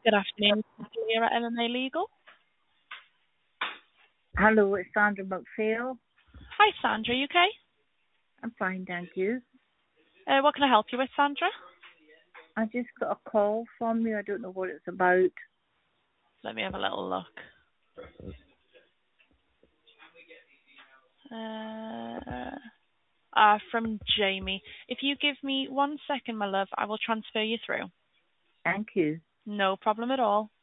Good afternoon, Leah at MMA Legal. Hello, it's Sandra McPhail. Hi, Sandra. You okay? I'm fine, thank you. What can I help you with, Sandra? I just got a call from you. I don't know what it's about. Let me have a little look. From Jamie. If you give me 1 second, my love, I will transfer you through. Thank you. No problem at all.